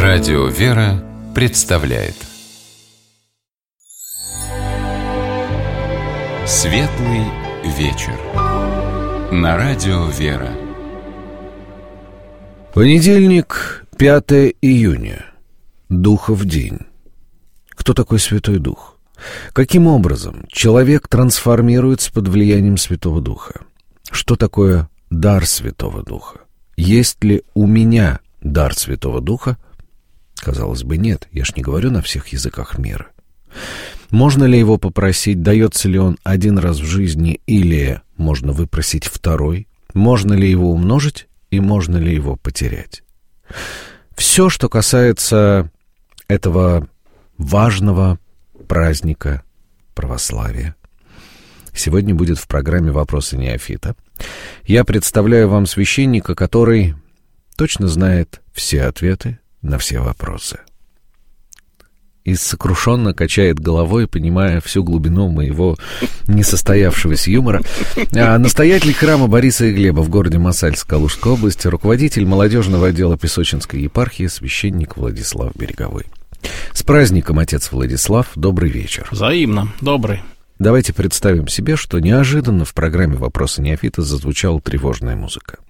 Радио «Вера» представляет Светлый вечер на Радио «Вера». Понедельник, 5 июня. Духов день. Кто такой Святой Дух? Каким образом человек трансформируется под влиянием Святого Духа? Что такое дар Святого Духа? Есть ли у меня дар Святого Духа? Казалось бы, нет. Я ж не говорю на всех языках мира. Можно ли его попросить? Дается ли он один раз в жизни? Или можно выпросить второй? Можно ли его умножить? И можно ли его потерять? Все, что касается этого важного праздника православия, сегодня будет в программе «Вопросы неофита». Я представляю вам священника, который точно знает все ответы на все вопросы. И сокрушенно качает головой, понимая всю глубину моего несостоявшегося юмора. Настоятель храма Бориса и Глеба в городе Мосальск, Калужской области, руководитель молодежного отдела Песочинской епархии, священник Владислав Береговой. С праздником, отец Владислав, добрый вечер. Взаимно, добрый. Давайте представим себе, что неожиданно в программе «Вопросы неофита» зазвучала тревожная музыка.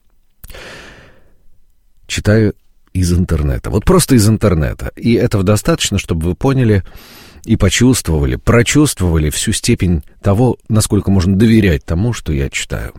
Читаю из интернета. Вот просто из интернета. И этого достаточно, чтобы вы поняли и почувствовали, прочувствовали всю степень того, насколько можно доверять тому, что я читаю.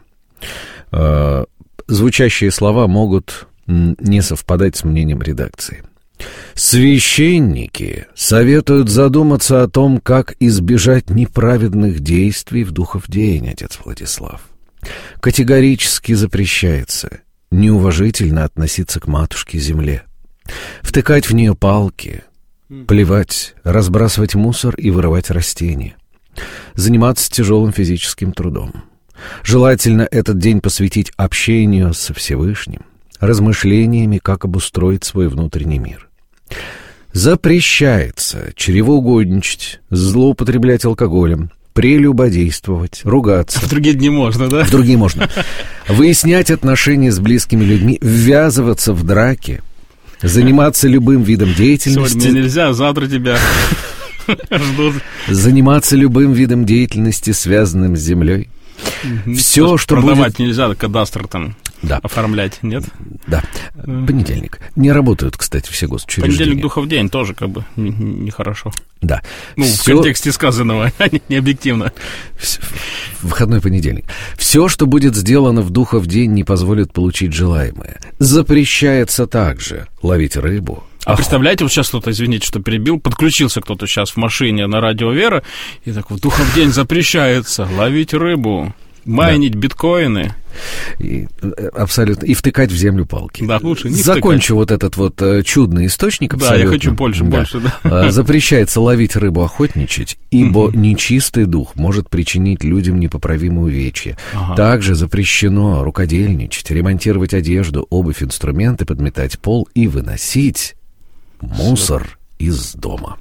Звучащие слова могут не совпадать с мнением редакции. Священники советуют задуматься о том, как избежать неправедных действий в Духов день, отец Владислав. Категорически запрещается неуважительно относиться к матушке-земле, втыкать в нее палки, плевать, разбрасывать мусор и вырывать растения, заниматься тяжелым физическим трудом. Желательно этот день посвятить общению со Всевышним, размышлениями, как обустроить свой внутренний мир. Запрещается чревоугодничать, злоупотреблять алкоголем, прелюбодействовать, ругаться. В другие дни можно, да? В другие можно. Выяснять отношения с близкими людьми, ввязываться в драки, заниматься любым видом деятельности. Сегодня мне нельзя, завтра тебя ждут. Заниматься любым видом деятельности, связанным с землей. Все, что продавать будет... нельзя, кадастр там оформлять, нет? Да. Понедельник. Не работают, кстати, все госучреждения. Понедельник, Духов день, тоже как бы нехорошо. Да. В контексте сказанного, а не объективно. Выходной понедельник. Все, что будет сделано в Духов день, не позволит получить желаемое. Запрещается также ловить рыбу. А представляете, вот сейчас кто-то, извините, что перебил, подключился кто-то сейчас в машине на Радио «Вера», и так вот Духов день запрещается ловить рыбу, майнить биткоины. Абсолютно. И втыкать в землю палки. Да, лучше не Закончу вот этот вот чудный источник абсолютно. Да, я хочу больше. Да. Запрещается ловить рыбу, охотничать, ибо нечистый дух может причинить людям непоправимые увечья. Также запрещено рукодельничать, ремонтировать одежду, обувь, инструменты, подметать пол и выносить мусор из дома.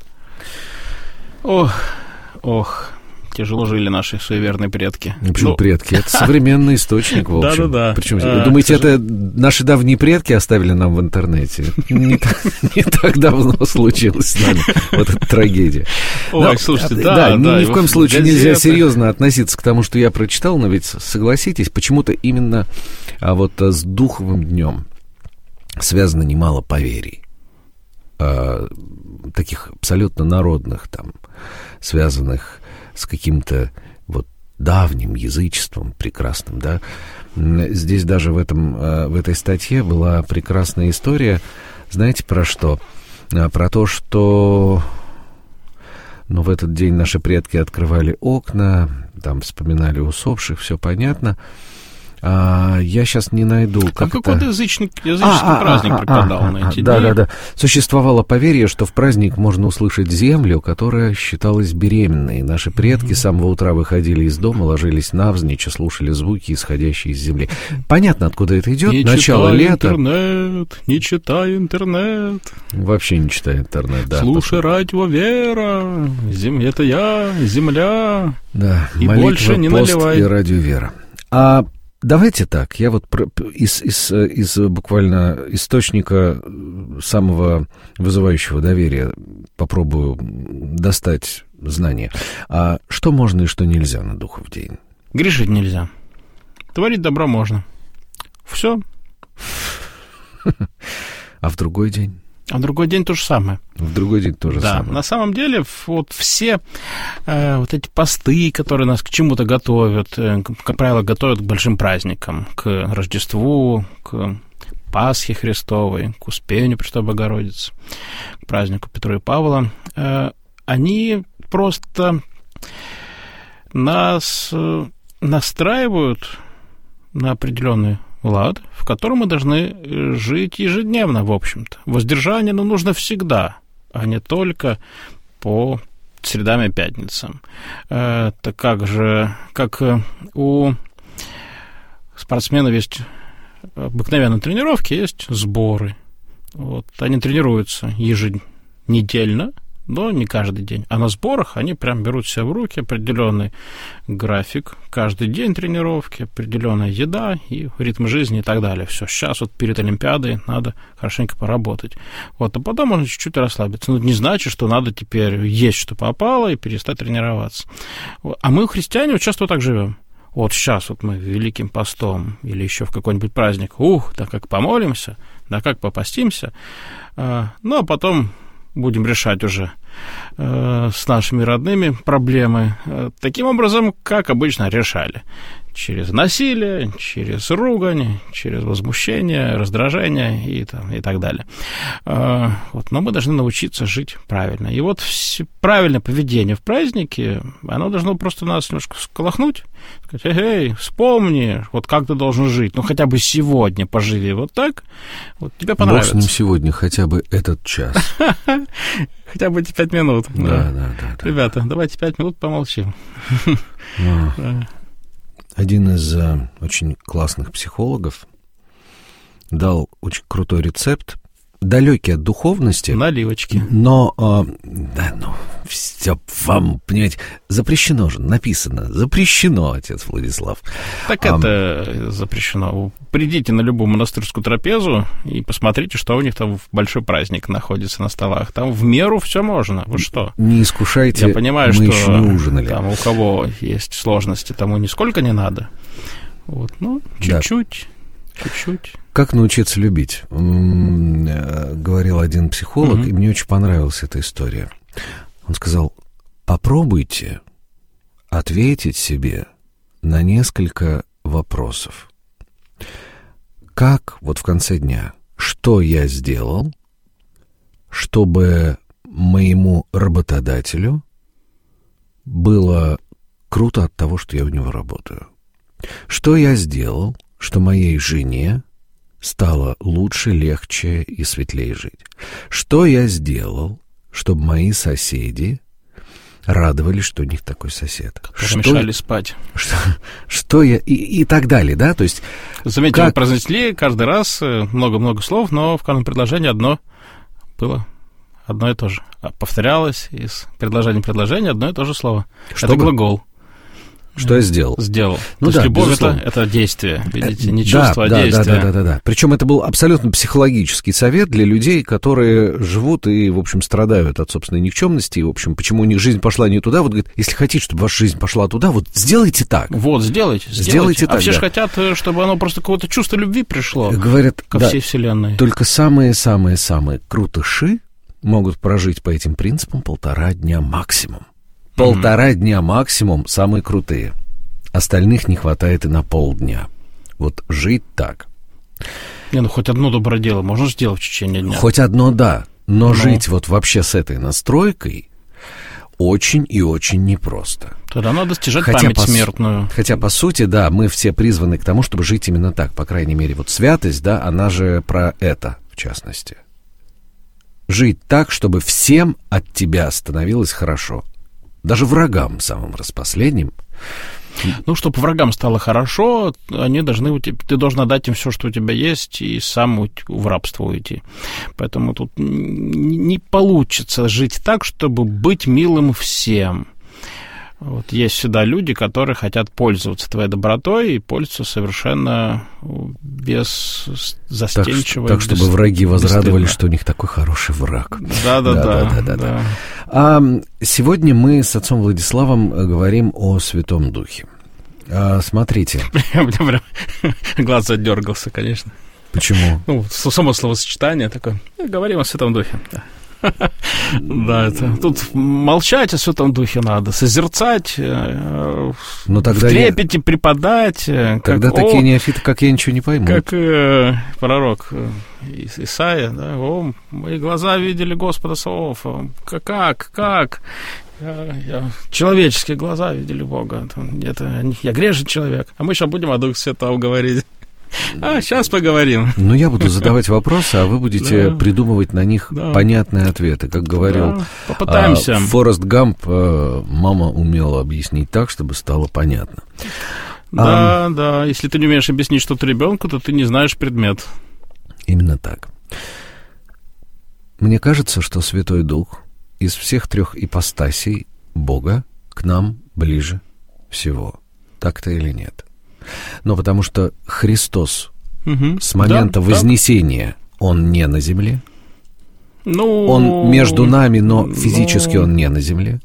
Ох. Тяжело жили наши суеверные предки. Почему предки? Это современный источник, в общем. Да. Причем, думаете, это наши давние предки оставили нам в интернете? Не так давно случилось с нами вот эта трагедия. Ой, слушайте, ни в коем случае нельзя серьезно относиться к тому, что я прочитал, но ведь, согласитесь, почему-то именно вот с Духовым днем связано немало поверий. Таких абсолютно народных, там, связанных с каким-то вот давним язычеством прекрасным, да. Здесь даже в этой статье была прекрасная история, знаете, про что? Про то, что в этот день наши предки открывали окна, там вспоминали усопших, все понятно. Я сейчас не найду. Какой-то языческий праздник преподал на эти дни. Да. Существовало поверье, что в праздник можно услышать землю, которая считалась беременной. Наши предки с самого утра выходили из дома, ложились навзничь и слушали звуки, исходящие из земли. Понятно, откуда это идет. Начало лета. Не читай интернет. Вообще не читай интернет, да. Слушай Радио «Вера». Это я, земля. Да, и молитва, больше не пост наливай. И Радио «Вера». Давайте так, я вот из буквально источника самого вызывающего доверия попробую достать знания. А что можно и что нельзя на Духов день? Грешить нельзя. Творить добро можно. Все. А в другой день? А в другой день то же самое. В другой день то же самое. Да, на самом деле вот все вот эти посты, которые нас к чему-то готовят, как правило, готовят к большим праздникам, к Рождеству, к Пасхе Христовой, к Успению Пресвятой Богородицы, к празднику Петра и Павла, они просто нас настраивают на определенный лад, в котором мы должны жить ежедневно, в общем-то. Воздержание, нужно всегда, а не только по средам и пятницам. Так как у спортсменов есть обыкновенные тренировки, есть сборы. Вот. Они тренируются еженедельно, но не каждый день. А на сборах они прям берут себя в руки, определенный график, каждый день тренировки, определенная еда и ритм жизни и так далее. Все, сейчас вот перед Олимпиадой надо хорошенько поработать. Вот, а потом можно чуть-чуть расслабиться. Не значит, что надо теперь есть, что попало, и перестать тренироваться. А мы, христиане, часто вот так живем. Вот сейчас вот мы Великим постом или еще в какой-нибудь праздник, да как помолимся, да как попастимся, а потом будем решать уже с нашими родными проблемы таким образом, как обычно решали. Через насилие, через ругань, через возмущение, раздражение и так далее. Но мы должны научиться жить правильно. И вот правильное поведение в празднике, оно должно просто нас немножко сколохнуть. Сказать: эй, вспомни, вот как ты должен жить. Хотя бы сегодня поживи вот так, вот тебе понравится. Бог с ним сегодня, хотя бы этот час. Хотя бы эти 5 минут. Да. Ребята, давайте 5 минут помолчим. Один из очень классных психологов дал очень крутой рецепт, далекий от духовности. Наливочки. Но, все вам, понимаете, запрещено же, написано, запрещено, отец Владислав. Так это запрещено. Придите на любую монастырскую трапезу и посмотрите, что у них там в большой праздник находится на столах. Там в меру все можно. Вы что? Не искушайте, я понимаю, мы что еще не ужинали. Там у кого есть сложности, тому нисколько не надо. Вот, чуть-чуть. Как научиться любить? Говорил один психолог, и мне очень понравилась эта история. Он сказал: попробуйте ответить себе на несколько вопросов. Как вот в конце дня, что я сделал, чтобы моему работодателю было круто от того, что я у него работаю? Что я сделал, что моей жене стало лучше, легче и светлее жить? Что я сделал, чтобы мои соседи радовались, что у них такой сосед? Которые мешали спать. Что я... И так далее, да? То есть... Заметьте, вы произнесли каждый раз много-много слов, но в каждом предложении одно было одно и то же. Повторялось из предложения в предложение одно и то же слово. Это глагол. Что я сделал? Сделал. То есть любовь — это действие, видите, не чувство, а действие. Да. Причем это был абсолютно психологический совет для людей, которые живут и, в общем, страдают от собственной никчемности, и, в общем, почему у них жизнь пошла не туда. Вот, говорит, если хотите, чтобы ваша жизнь пошла туда, вот сделайте так. Вот, сделайте так. А все же хотят, чтобы оно просто какое-то чувство любви пришло. Говорят, ко всей вселенной. Только самые-самые-самые крутыши могут прожить по этим принципам 1,5 дня максимум. 1,5 дня максимум самые крутые. Остальных не хватает и на полдня. Вот жить так. Хоть одно доброе дело можно сделать в течение дня. Хоть одно, да. Но жить вот вообще с этой настройкой очень и очень непросто. Тогда надо стяжать память смертную. Хотя, по сути, да, мы все призваны к тому, чтобы жить именно так. По крайней мере, вот святость, да, она же про это, в частности. Жить так, чтобы всем от тебя становилось хорошо. Даже врагам самым распоследним. Чтобы врагам стало хорошо, ты должен отдать им все, что у тебя есть, и сам в рабство уйти. Поэтому тут не получится жить так, чтобы быть милым всем. Вот есть всегда люди, которые хотят пользоваться твоей добротой и пользоваться совершенно беззастенчиво. Так, чтобы враги возрадовались, что у них такой хороший враг. Да. А сегодня мы с отцом Владиславом говорим о Святом Духе. Смотрите. Прям глаз задергался, конечно. Почему? Само словосочетание такое. Говорим о Святом Духе. Да, это тут молчать о Святом Духе надо, созерцать, в трепете преподать. Тогда такие неофиты, как я, ничего не поймут. Как пророк Исаия, да, «О, мои глаза видели Господа Саваофа». Как? Человеческие глаза видели Бога. Я грешный человек. А мы сейчас будем о Духе Святом говорить. Сейчас поговорим. Я буду задавать вопросы, а вы будете придумывать на них понятные ответы. Как говорил Форест Гамп, мама умела объяснить так, чтобы стало понятно. Да. Если ты не умеешь объяснить что-то ребенку, то ты не знаешь предмет. Именно так. Мне кажется, что Святой Дух из всех 3 ипостасей Бога к нам ближе всего. Так-то или нет? Но потому что Христос с момента Вознесения, Он не на земле. Он между нами, но физически Он не на земле.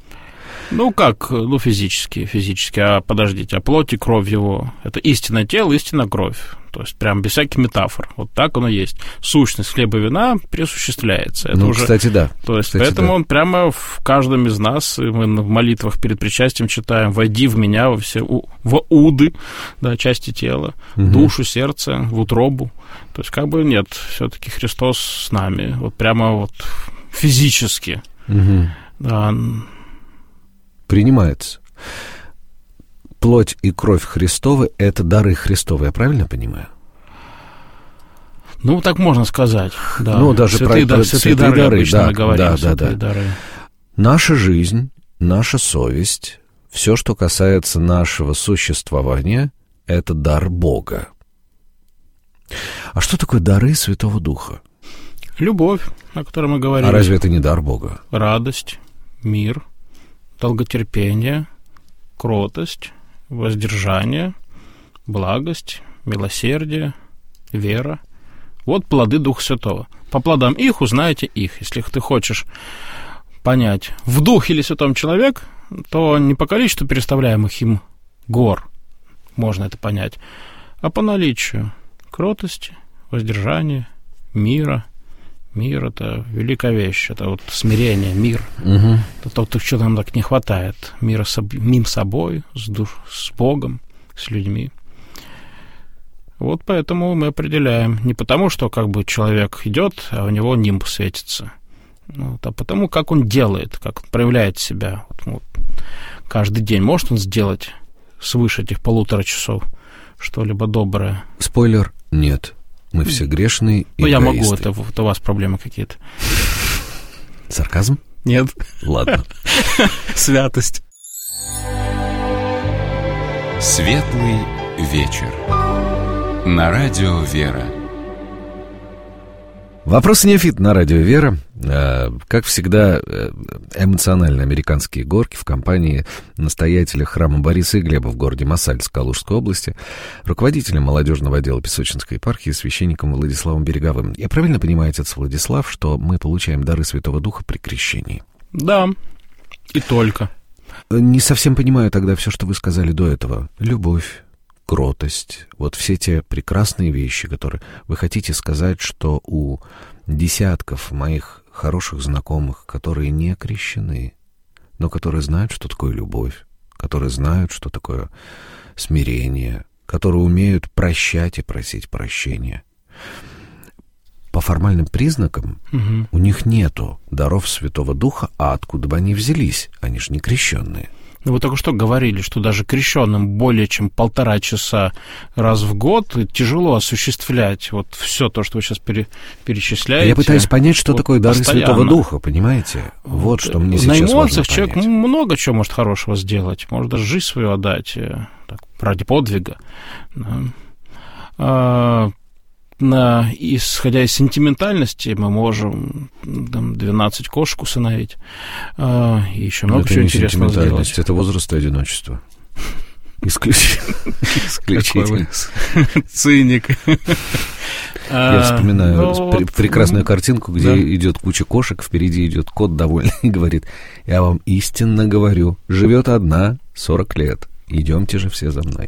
Физически, подождите, плоть и кровь Его, это истинное тело, истинная кровь. То есть прям без всяких метафор. Вот так оно есть. Сущность хлеба и вина присуществляется. Это кстати, да. То есть поэтому Он прямо в каждом из нас, и мы в молитвах перед причастием читаем: «Войди в меня во все уды», да, части тела, душу, сердце, в утробу. То есть нет, все-таки Христос с нами. Вот прямо физически. Да. Принимается. Плоть и кровь Христовы — это дары Христовы, я правильно понимаю? Так можно сказать. Да. Даже святые дары обычно мы говорим. Святые дары. Наша жизнь, наша совесть, все, что касается нашего существования, это дар Бога. А что такое дары Святого Духа? Любовь, о которой мы говорим. А разве это не дар Бога? Радость, мир, долготерпение, кротость, воздержание, благость, милосердие, вера. Вот плоды Духа Святого. По плодам их узнаете их. Если ты хочешь понять, в Духе ли Святом человек, то не по количеству переставляемых им гор можно это понять, а по наличию кротости, воздержания, мира. Мир — это великая вещь, это смирение, мир. Это то, что нам так не хватает. Мира самим собой, с Богом, с людьми. Вот поэтому мы определяем. Не потому, что человек идет, а у него нимб светится. А потому, как он делает, как он проявляет себя. Каждый день может он сделать свыше этих 1,5 часов что-либо доброе? Спойлер — нет. Мы все грешные эгоисты. Я могу, это у вас проблемы какие-то. Сарказм? Нет. Ладно. Святость. Светлый вечер. На радио «Вера». Вопрос неофит на радио «Вера». Как всегда, эмоционально-американские горки в компании настоятеля храма Бориса и Глеба в городе Мосальск Калужской области, руководителем молодежного отдела Песочинской епархии, священником Владиславом Береговым. Я правильно понимаю, отец Владислав, что мы получаем дары Святого Духа при крещении? Да, и только. Не совсем понимаю тогда все, что вы сказали до этого. Любовь, кротость, все те прекрасные вещи, которые вы хотите сказать, что у десятков моих хороших знакомых, которые не крещены, но которые знают, что такое любовь, которые знают, что такое смирение, которые умеют прощать и просить прощения. По формальным признакам у них нету даров Святого Духа, а откуда бы они взялись? Они же не крещенные. Вы только что говорили, что даже крещенным более чем 1,5 часа раз в год тяжело осуществлять все то, что вы сейчас перечисляете. Я пытаюсь понять, что такое дары Святого Духа, понимаете? Вот что мне сейчас важно понять. На эмоциях человек много чего может хорошего сделать, может даже жизнь свою отдать ради подвига. исходя из сентиментальности, мы можем 12 кошек усыновить, и еще много чего интересного сделать. Это возраст и одиночество. Исключительно. Циник. Я вспоминаю прекрасную картинку, где идет куча кошек, впереди идет кот довольный и говорит: я вам истинно говорю, живет одна 40 лет. Идемте же все за мной.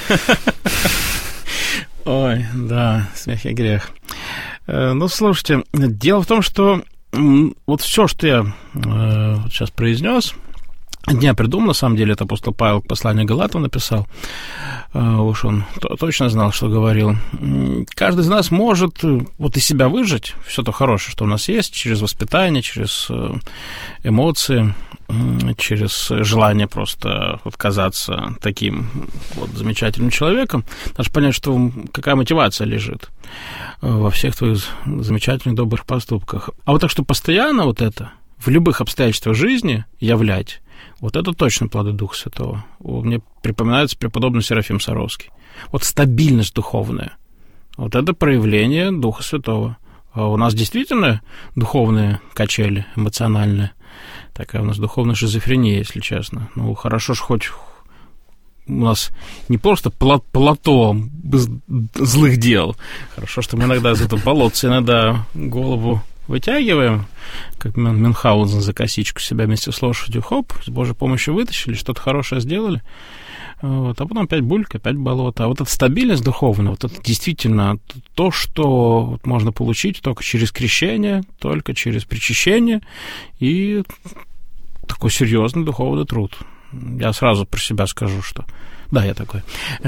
Ой, да, смех и грех. Ну, слушайте, дело в том, что вот все, что я сейчас произнес, не придумал, на самом деле, это апостол Павел к посланию Галатам написал. Уж он точно знал, что говорил. Каждый из нас может вот из себя выжать все то хорошее, что у нас есть, через воспитание, через эмоции, через желание просто вот казаться таким вот замечательным человеком. Надо понять, что какая мотивация лежит во всех твоих замечательных добрых поступках. А вот так, что постоянно вот это в любых обстоятельствах жизни являть, вот это точно плоды Духа Святого. Мне припоминается преподобный Серафим Саровский. Вот стабильность духовная. Вот это проявление Духа Святого. А у нас действительно духовные качели, эмоциональные. Такая у нас духовная шизофрения, если честно. Ну, хорошо ж хоть у нас не просто плато злых дел. Хорошо, что мы иногда из этого болотца иногда голову вытягиваем, как Мюнхгаузен за косичку себя вместе с лошадью, хоп, с Божьей помощью вытащили, что-то хорошее сделали, вот, а потом опять булька, опять болото. А вот эта стабильность духовная, вот это действительно то, что вот можно получить только через крещение, только через причащение и такой серьезный духовный труд. Я сразу про себя скажу, что да, я такой.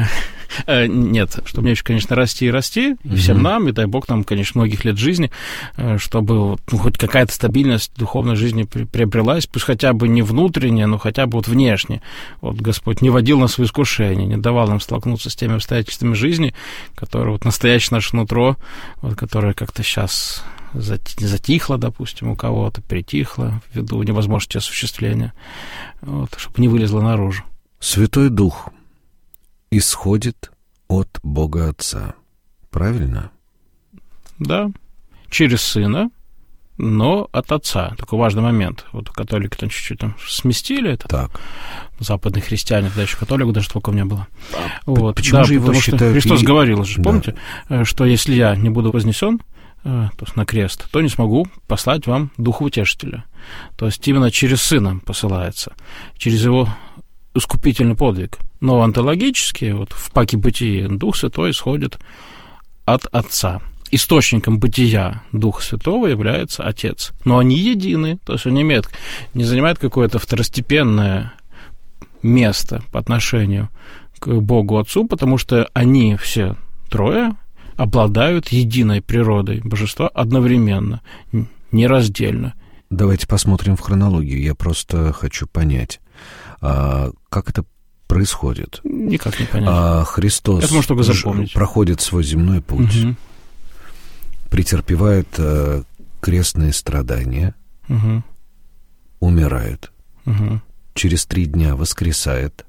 Нет, что мне еще, конечно, расти и расти, и всем нам, и дай Бог нам, конечно, многих лет жизни, чтобы хоть какая-то стабильность духовной жизни приобрелась, пусть хотя бы не внутренне, но хотя бы вот внешне. Вот Господь не водил нас в искушение, не давал нам столкнуться с теми обстоятельствами жизни, которые вот настоящее наше нутро, вот, которое как-то сейчас затихло, допустим, у кого-то, притихло ввиду невозможности осуществления, вот, чтобы не вылезло наружу. Святой Дух исходит от Бога Отца. Правильно? Да. Через Сына, но от Отца. Такой важный момент. Вот католики там чуть-чуть там сместили это. Так. Западные христиане, тогда еще католиков даже толком не было. Вот. Почему же его считают... Христос говорил же, помните, что если я не буду вознесен, то есть на крест, то не смогу послать вам Духа Утешителя. То есть именно через Сына посылается, через Его искупительный подвиг. Но онтологически, вот в паке бытия, Дух Святой исходит от Отца. Источником бытия Духа Святого является Отец. Но они едины, то есть они не занимают какое-то второстепенное место по отношению к Богу Отцу, потому что они все трое обладают единой природой Божества одновременно, нераздельно. Давайте посмотрим в хронологию. Я просто хочу понять, как это происходит. Никак не понять. Христос проходит свой земной путь, претерпевает крестные страдания, умирает, через 3 дня воскресает,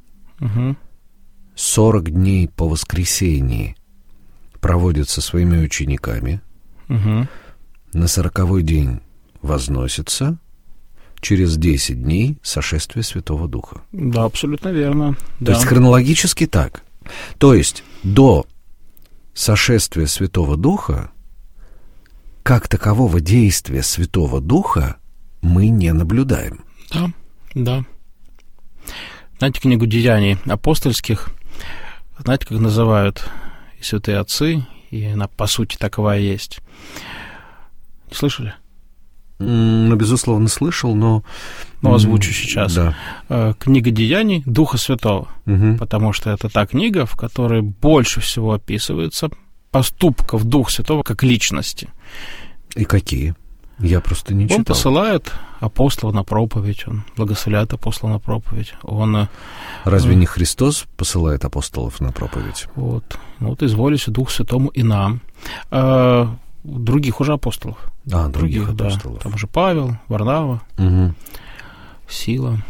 40 дней по воскресении проводит со своими учениками, на 40-й день возносится, через 10 дней сошествие Святого Духа. Да, абсолютно верно. То есть хронологически так. То есть до сошествия Святого Духа как такового действия Святого Духа мы не наблюдаем. Да, да. Знаете, книгу «Деяний апостольских», знаете, как называют и святые отцы, и она, по сути, таковая есть. Не слышали? Ну, безусловно, слышал, но... Ну, озвучу сейчас. Да. Книга «Деяний» Духа Святого, потому что это та книга, в которой больше всего описывается поступков Духа Святого как личности. И какие? Я просто не читал. Он посылает апостолов на проповедь, он благословляет апостолов на проповедь. Разве не Христос посылает апостолов на проповедь? Вот изволись Дух Святому и нам. Других уже апостолов. Других апостолов. Да. Там уже Павел, Варнава, Сила.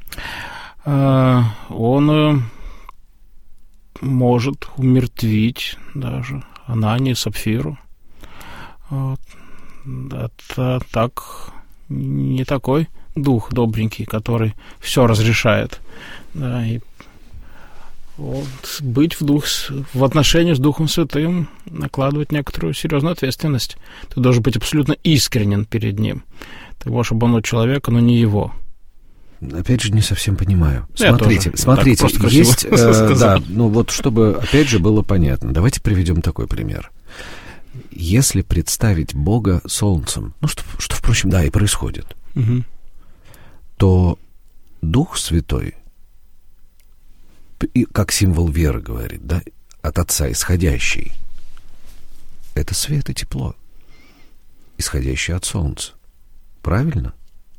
Он может умертвить даже Ананию и Сапфиру. Вот. Это так не такой дух добренький, который все разрешает. Да, и вот, быть в отношении с Духом Святым накладывать некоторую серьезную ответственность. Ты должен быть абсолютно искренен перед Ним. Ты можешь обмануть человека, но не его. Опять же, не совсем понимаю. Я Смотрите, есть, да, ну вот чтобы, опять же, было понятно, давайте приведем такой пример. Если представить Бога солнцем, ну что впрочем, да, и происходит, то Дух Святой, как символ веры говорит, да, от Отца исходящий, это свет и тепло, исходящее от солнца. Правильно?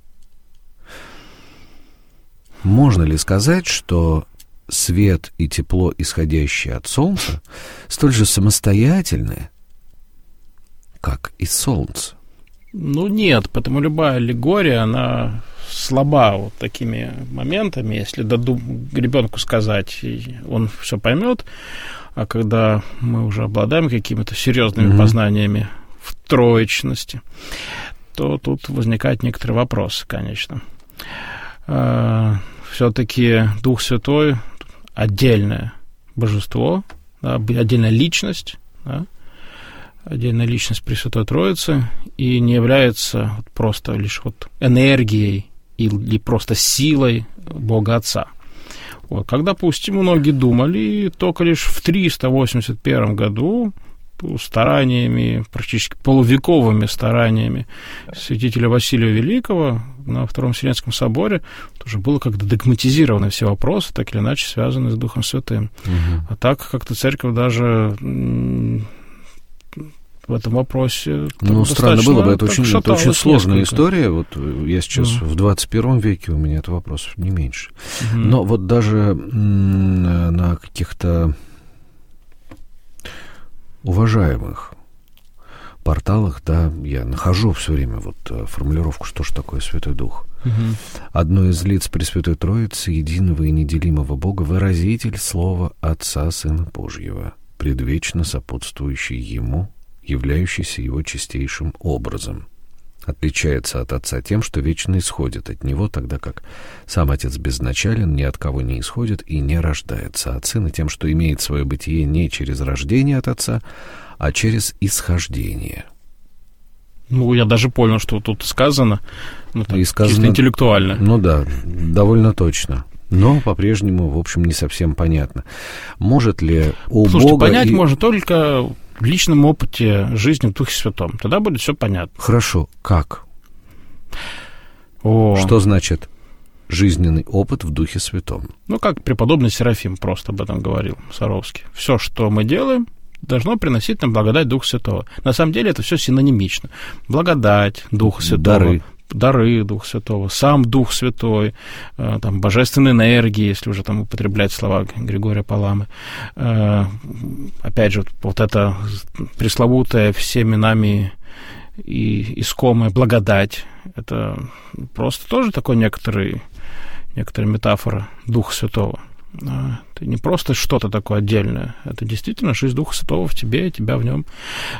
Можно ли сказать, что свет и тепло, исходящие от солнца, столь же самостоятельны, как и солнце? Ну, нет, потому любая аллегория, она слаба вот такими моментами. Если ребенку сказать, он все поймет, а когда мы уже обладаем какими-то серьезными познаниями в троечности, то тут возникают некоторые вопросы, конечно. Все-таки Дух Святой — отдельное божество, да, отдельная личность, да, отдельная личность Пресвятой Троицы, и не является просто лишь вот энергией или просто силой Бога Отца. Вот. Как, допустим, многие думали, только лишь в 381 году стараниями, практически полувековыми стараниями святителя Василия Великого на Втором Вселенском соборе уже было как-то догматизированы все вопросы, так или иначе связанные с Духом Святым. А так как-то церковь даже в этом вопросе... Ну, странно было бы, это очень сложная история. Вот я сейчас в 21 веке, у меня это вопросов не меньше. Но вот даже на каких-то уважаемых порталах, да, я нахожу все время вот формулировку, что же такое Святой Дух. Одно из лиц Пресвятой Троицы, единого и неделимого Бога, выразитель слова Отца Сына Божьего, предвечно сопутствующий Ему, являющийся Его чистейшим образом. Отличается от Отца тем, что вечно исходит от Него, тогда как сам Отец безначален, ни от кого не исходит и не рождается от Сына, тем, что имеет свое бытие не через рождение от Отца, а через исхождение. Ну, я даже понял, что тут сказано, чисто интеллектуально. Ну да, довольно точно. Но по-прежнему, в общем, не совсем понятно. Может ли у Бога... понять можно только в личном опыте жизни в Духе Святом. Тогда будет все понятно. Хорошо. Как? Что значит жизненный опыт в Духе Святом? Ну, как преподобный Серафим просто об этом говорил, Саровский. Все, что мы делаем, должно приносить нам благодать Духа Святого. На самом деле это все синонимично. Благодать Духа Святого. Дары Духа Святого, сам Дух Святой, там, божественная энергия, если уже там употреблять слова Григория Паламы. Опять же, вот это пресловутая всеми нами и искомая благодать, это просто тоже такой некоторая метафора Духа Святого. Это не просто что-то такое отдельное, это действительно жизнь Духа Святого в тебе, и тебя в нем.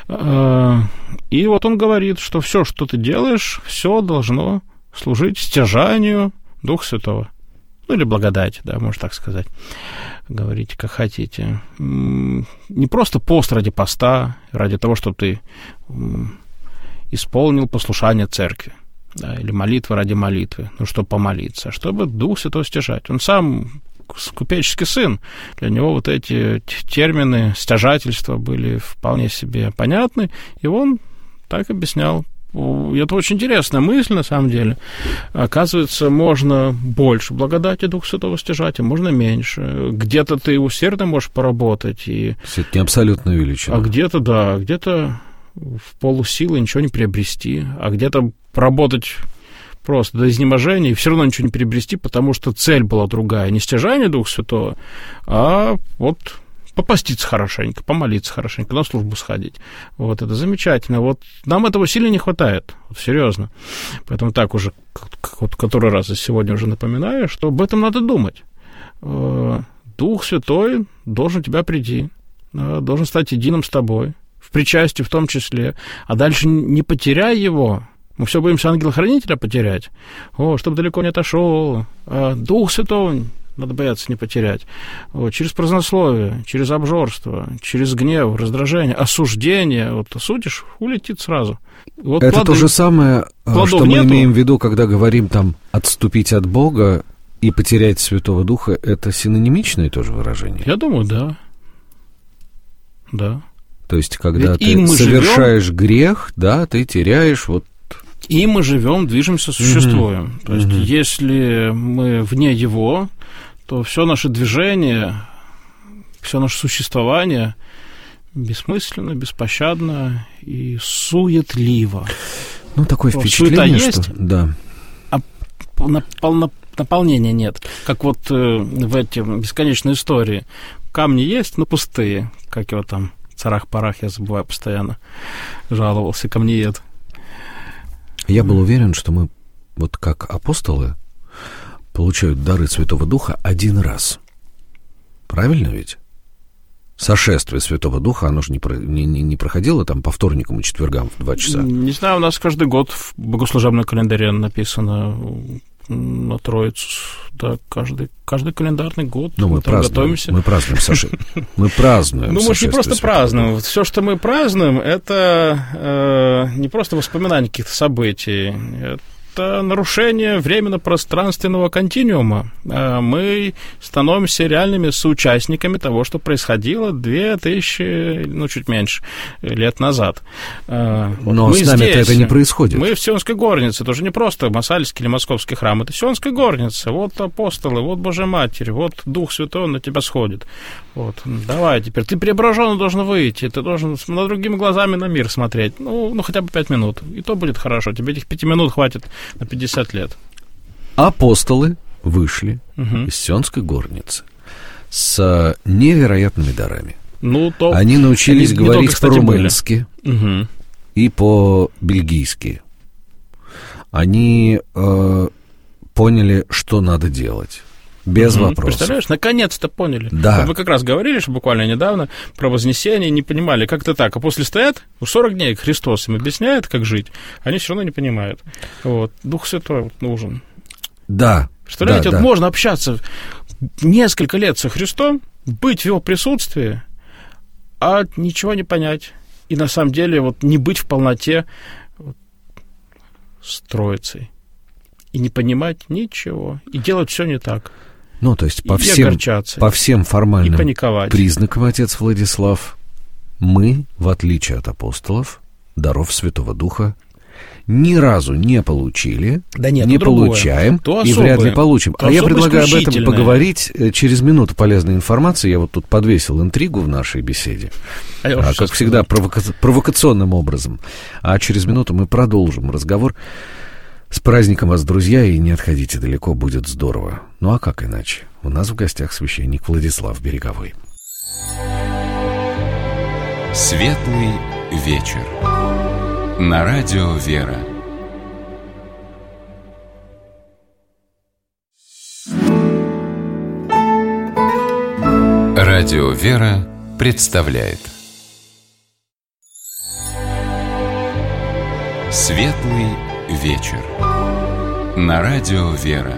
И вот он говорит, что все, что ты делаешь, все должно служить стяжанию Духа Святого. Ну, или благодати, да, можно так сказать. Говорите, как хотите. Не просто пост ради поста, ради того, чтобы ты исполнил послушание церкви, да, или молитва ради молитвы, ну, чтобы помолиться, а чтобы Дух Святой стяжать. Он сам купеческий сын. Для него вот эти термины стяжательства были вполне себе понятны, и он так объяснял. И это очень интересная мысль, на самом деле. Оказывается, можно больше благодати Духа Святого стяжать, а можно меньше. Где-то ты усердно можешь поработать. И... Это не абсолютная величина. А где-то, да, где-то в полусилы ничего не приобрести, а где-то поработать просто до изнеможения, и все равно ничего не приобрести, потому что цель была другая. Не стяжание Духа Святого, а вот попаститься хорошенько, помолиться хорошенько, на службу сходить. Вот это замечательно. Вот нам этого сильно не хватает, вот, серьезно. Поэтому так уже, который раз я сегодня уже напоминаю, что об этом надо думать. Дух Святой должен тебя прийти, должен стать единым с тобой в причастии в том числе, а дальше не потеряй его. Мы все боимся ангела-хранителя потерять. Чтобы далеко не отошел. А Дух Святой надо бояться не потерять. Через празднословие, через обжорство, через гнев, раздражение, осуждение. Осудишь, улетит сразу. Это то же самое, что мы имеем в виду, когда говорим там «отступить от Бога» и «потерять Святого Духа». Это синонимичное тоже выражение? Я думаю, да. Да. То есть, когда ты совершаешь грех, да, ты теряешь И мы живем, движемся, существуем. То есть, если мы вне его, то все наше движение, все наше существование бессмысленно, беспощадно и суетливо. Такое впечатление, суета есть, что... Да. А наполнения нет. Как в эти бесконечные истории. Камни есть, но пустые. Как его там, Царах-Парах, я забываю постоянно, жаловался, камнеед. Я был уверен, что мы, как апостолы, получают дары Святого Духа один раз. Правильно ведь? Сошествие Святого Духа, оно же не проходило там по вторникам и четвергам в 2 часа. Не знаю, у нас каждый год в богослужебном календаре написано на Троицу. Да, каждый календарный год. Мы готовимся. Мы празднуем сошествие. Мы празднуем. Мы же не просто празднуем. Все, что мы празднуем, это не просто воспоминания каких-то событий. Это нарушение временно-пространственного континуума. Мы становимся реальными соучастниками того, что происходило 2000, чуть меньше, лет назад. Но с нами-то это не происходит. Мы в Сионской горнице. Это уже не просто Масальский или Московский храм. Это Сионская горница. Апостолы, Божья Матерь, Дух Святой на тебя сходит. Давай теперь. Ты преображенный должен выйти. Ты должен на другими глазами на мир смотреть. Хотя бы 5 минут. И то будет хорошо. Тебе этих 5 минут хватит на 50 лет. Апостолы вышли из Сионской горницы с невероятными дарами. Они научились говорить по-румынски и по-бельгийски. Они поняли, что надо делать. Без вопросов. Представляешь, наконец-то поняли. Да. Вы как раз говорили, что буквально недавно про вознесение, не понимали, как это так. А после стоят, 40 дней Христос им объясняет, как жить, они все равно не понимают. Дух Святой нужен. Да. Представляете, можно общаться несколько лет со Христом, быть в его присутствии, а ничего не понять. И на самом деле не быть в полноте с Троицей. И не понимать ничего. И делать все не так. То есть по всем формальным признакам, отец Владислав, мы, в отличие от апостолов, даров Святого Духа ни разу не получили, не получаем и вряд ли получим. А я предлагаю об этом поговорить через минуту полезной информации. Я тут подвесил интригу в нашей беседе, как всегда, провокационным образом. А через минуту мы продолжим разговор. С праздником вас, друзья, и не отходите далеко, будет здорово. А как иначе? У нас в гостях священник Владислав Береговой. Светлый вечер. На радио «Вера». Радио «Вера» представляет Светлый вечер. На радио «Вера».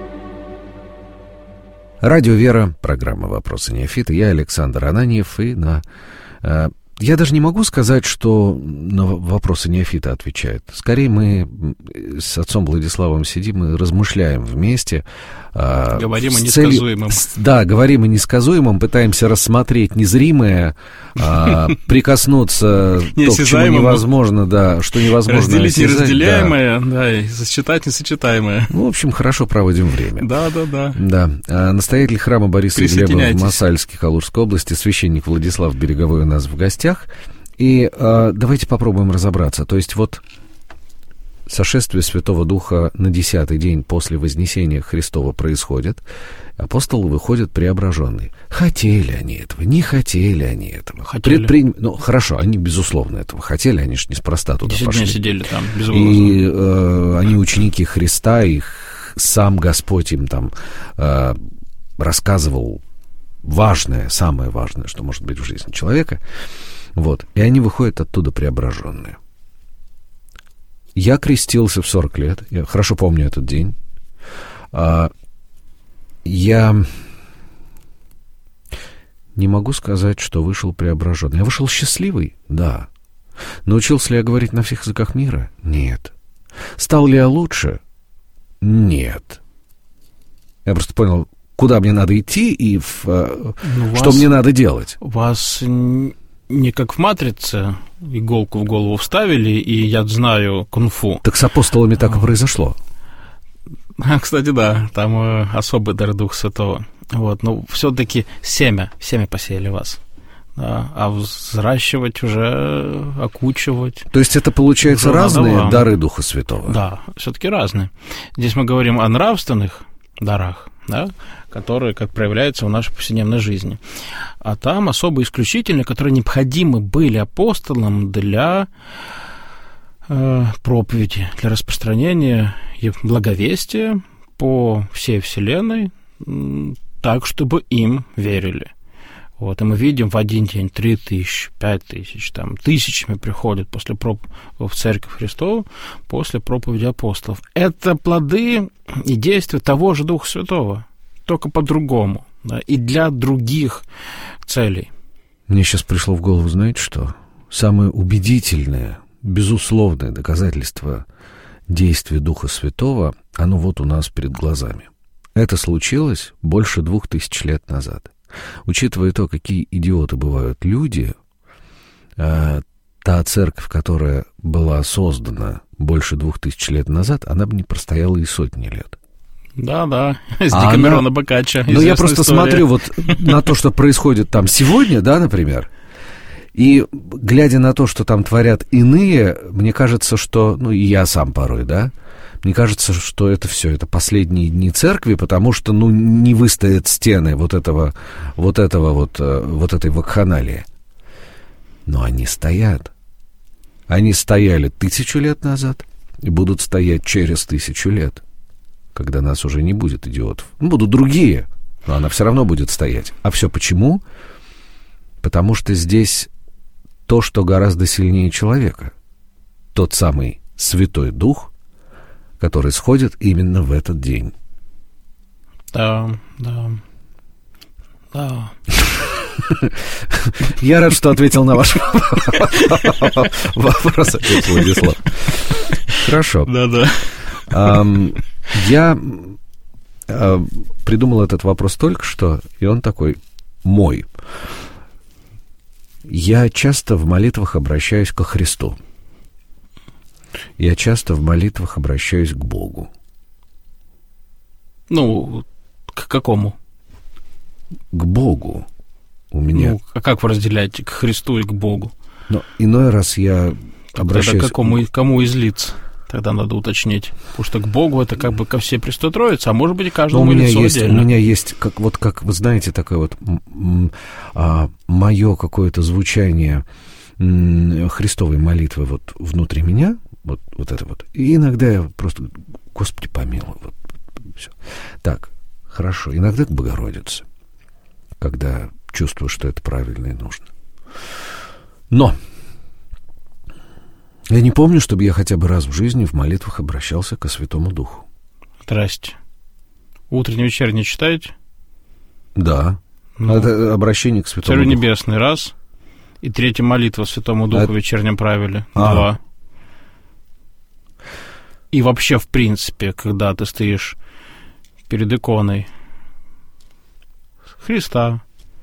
Радио «Вера», программа «Вопросы неофита». Я Александр Ананьев, и я даже не могу сказать, что на вопросы неофита отвечают. Скорее, мы с отцом Владиславом сидим и размышляем вместе. Говорим о несказуемом. Да, говорим о несказуемом, пытаемся рассмотреть незримое, прикоснуться то, к чему невозможно, что невозможно разделить неразделяемое, и сосчитать несочетаемое. В общем, хорошо проводим время. Да. Настоятель храма Бориса и Глеба в Масальске, Калужской области, священник Владислав Береговой у нас в гостях. И давайте попробуем разобраться. То есть сошествие Святого Духа на 10-й день после Вознесения Христова происходит. Апостолы выходят преображенные. Хотели они этого, не хотели они этого. Хорошо, они, безусловно, этого хотели, они же неспроста туда пошли. 10 дней сидели там, безусловно. И они ученики Христа, и сам Господь им там рассказывал самое важное, что может быть в жизни человека. Вот. И они выходят оттуда преображенные. Я крестился в 40 лет. Я хорошо помню этот день. Я не могу сказать, что вышел преображенный. Я вышел счастливый? Да. Научился ли я говорить на всех языках мира? Нет. Стал ли я лучше? Нет. Я просто понял, куда мне надо идти и что мне надо делать. Вас не как в «Матрице» иголку в голову вставили, и я знаю кунг-фу. Так с апостолами так и произошло. Кстати, да, там особый дар Духа Святого. Вот, но все-таки семя посеяли вас. Да, а взращивать уже, окучивать. То есть это, получается, разные дары Духа Святого? Да, все-таки разные. Здесь мы говорим о нравственных дарах, да, которые как проявляются в нашей повседневной жизни. А там особо исключительные, которые необходимы были апостолам для проповеди, для распространения благовестия по всей вселенной, так, чтобы им верили. Вот, и мы видим в один день 3000, 5000, там, тысячами приходят в Церковь Христову после проповеди апостолов. Это плоды и действия того же Духа Святого, только по-другому, да, и для других целей. Мне сейчас пришло в голову, знаете что? Самое убедительное, безусловное доказательство действия Духа Святого, оно вот у нас перед глазами. Это случилось больше 2000 лет назад. Учитывая то, какие идиоты бывают люди, та церковь, которая была создана больше 2000 лет назад, она бы не простояла и сотни лет. Да, с Декамерона Боккаччо. Ну, я просто смотрю вот на то, что происходит там сегодня, да, например, и глядя на то, что там творят иные, мне кажется, что, ну, и я сам порой, да, мне кажется, что это все, это последние дни церкви, потому что, ну, не выстоят стены вот этой вакханалии. Но они стоят. Они стояли 1000 лет назад и будут стоять через 1000 лет, когда нас уже не будет идиотов. Будут другие, но она все равно будет стоять. А все почему? Потому что здесь то, что гораздо сильнее человека. Тот самый Святой Дух, который сходит именно в этот день. Да. Я рад, что ответил на ваш вопрос, отец Владислав. Хорошо. Да. Я придумал этот вопрос только что, и он такой мой. Я часто в молитвах обращаюсь ко Христу. Я часто в молитвах обращаюсь к Богу. Ну, к какому? К Богу. У меня... Ну, а как вы разделяете к Христу и к Богу? Но иной раз я обращаюсь... Тогда кому из лиц? Тогда надо уточнить. Потому что к Богу это как бы ко всей Престой Троице, а может быть и каждому лицу отдельно. У меня есть, как вы знаете, такое вот мое какое-то звучание Христовой молитвы вот внутри меня, вот это вот. И иногда я просто, Господи помилуй, вот все. Так, хорошо. Иногда к Богородице, когда чувствую, что это правильно и нужно. Но я не помню, чтобы я хотя бы раз в жизни в молитвах обращался ко Святому Духу. Здрасте. Утренний, вечерний читаете? Да. Это обращение к Святому Царю Духу. Небесный раз. И третья молитва Святому Духу в вечернем правиле. 2. И вообще, в принципе, когда ты стоишь перед иконой Христа.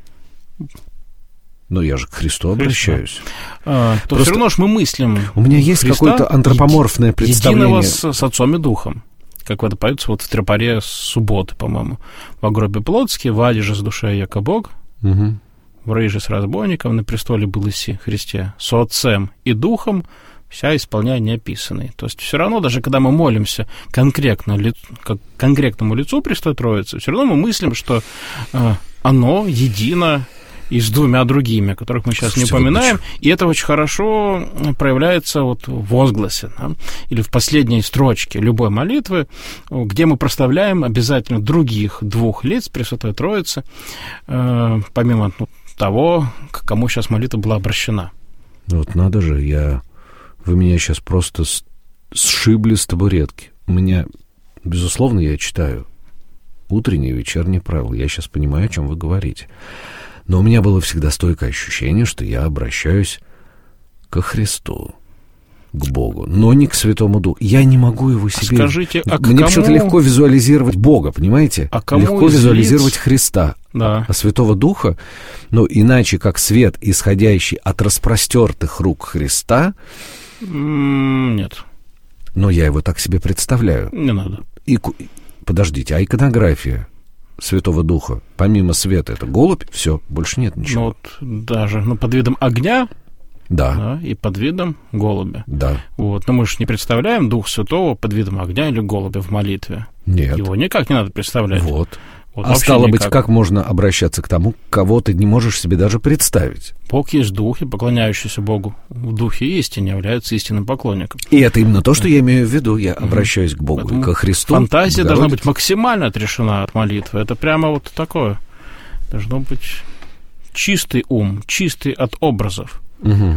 Но я же к Христу обращаюсь. То все равно ж мы мыслим. У меня есть Христа, какое-то антропоморфное представление. Единого с Отцом и Духом. Как это поется вот в тропаре субботы, по-моему. «Во гробе плотске, в аде же с душой яко Бог, в раю же с разбойником, на престоле был Иси Христе, со Отцем и Духом, вся исполняя неописанный». То есть все равно, даже когда мы молимся конкретному лицу Престой Троицы, все равно мы мыслим, что оно едино и с двумя другими, которых мы сейчас не упоминаем, и это очень хорошо проявляется вот в возгласе, да, или в последней строчке любой молитвы, где мы проставляем обязательно других двух лиц Пресвятой Троицы, помимо того, к кому сейчас молитва была обращена. Вот надо же, вы меня сейчас просто сшибли с табуретки. У меня, безусловно, я читаю утренние и вечерние правила. Я сейчас понимаю, о чем вы говорите. Но у меня было всегда стойкое ощущение, что я обращаюсь ко Христу, к Богу, но не к Святому Духу. Я не могу его себе... Скажите, а Мне кому... почему-то легко визуализировать Бога, понимаете? А кому легко визуализировать Христа. Да. А Святого Духа, но иначе как свет, исходящий от распростертых рук Христа... Нет. Но я его так себе представляю. Не надо. Подождите, а иконография Святого Духа, помимо света, это голубь? Все, больше нет ничего. Ну, вот даже под видом огня... Да. И под видом голубя. Да. Вот. Но мы же не представляем Духа Святого под видом огня или голубя в молитве. Нет. Его никак не надо представлять. Вот а стало быть, как можно обращаться к тому, кого ты не можешь себе даже представить? Бог есть Дух, и поклоняющийся Богу в Духе и истине является истинным поклонником. И это именно то, что я имею в виду. Я обращаюсь к Богу. Поэтому и ко Христу. Фантазия должна быть максимально отрешена от молитвы. Это прямо вот такое. Должно быть чистый ум, чистый от образов. Угу.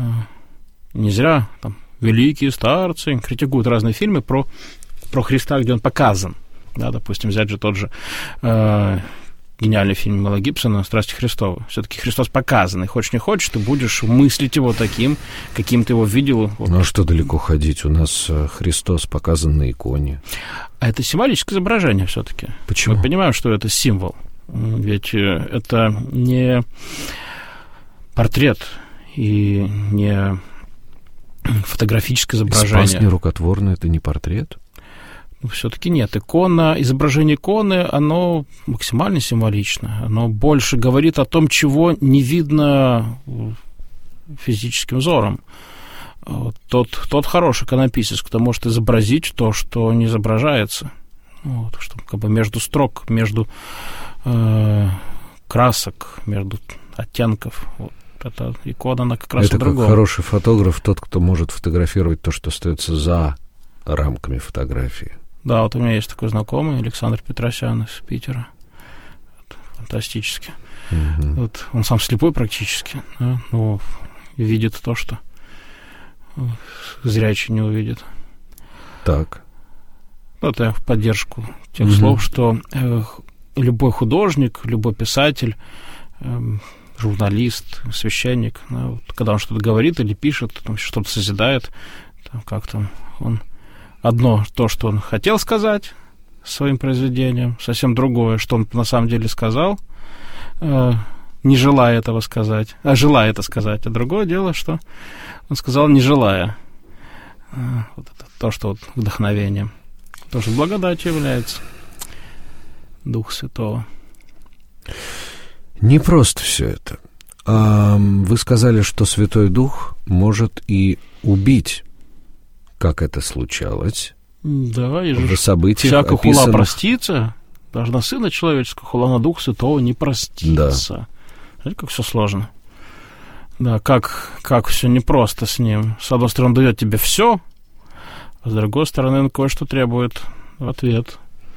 Не зря там великие старцы критикуют разные фильмы про Христа, где он показан. Да, допустим, взять же тот же гениальный фильм Мела Гибсона «Страсти Христовы». Все-таки Христос показан, и хочешь не хочешь, ты будешь мыслить его таким, каким ты его видел. Ну, а что далеко ходить? У нас Христос показан на иконе. А это символическое изображение все-таки. Почему? Мы понимаем, что это символ. Ведь это не портрет и не фотографическое изображение. Спас нерукотворный — это не портрет? Все-таки нет. Изображение иконы, оно максимально символично. Оно больше говорит о том, чего не видно физическим взором. Тот хороший иконописец, кто может изобразить то, что не изображается. Вот, что как бы между строк, между красок, между оттенков. Вот. Эта икона, она как раз это о другом. Это как хороший фотограф, тот, кто может фотографировать то, что остается за рамками фотографии. Да, вот у меня есть такой знакомый, Александр Петросян из Питера. Вот, фантастически. Угу. Вот, он сам слепой практически, да, но видит то, что зрячий не увидит. Так. Вот я в поддержку тех слов, что любой художник, любой писатель, журналист, священник, вот, когда он что-то говорит или пишет, там, что-то созидает, там, как-то он одно то, что он хотел сказать своим произведением, совсем другое, что он на самом деле сказал, не желая этого сказать, а желая это сказать, а другое дело, что он сказал, не желая. Вот это то, что вот вдохновением, тоже благодатью является Дух Святого. Не просто все это. Вы сказали, что Святой Дух может и убить. Как это случалось? Да, и в событиях всякая описанных... хула простится, должна Сына Человеческого, хула на Дух Святого не простится. Да. Знаете, как все сложно? Да, как все непросто с ним. С одной стороны, дает тебе все, а с другой стороны, он кое-что требует в ответ.